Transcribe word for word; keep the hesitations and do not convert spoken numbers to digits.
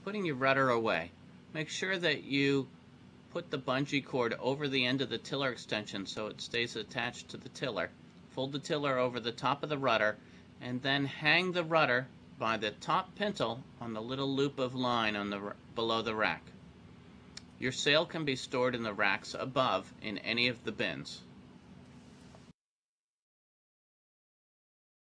Putting your rudder away, make sure that you put the bungee cord over the end of the tiller extension so it stays attached to the tiller. Fold the tiller over the top of the rudder and then hang the rudder by the top pintle on the little loop of line on the below the rack. Your sail can be stored in the racks above in any of the bins.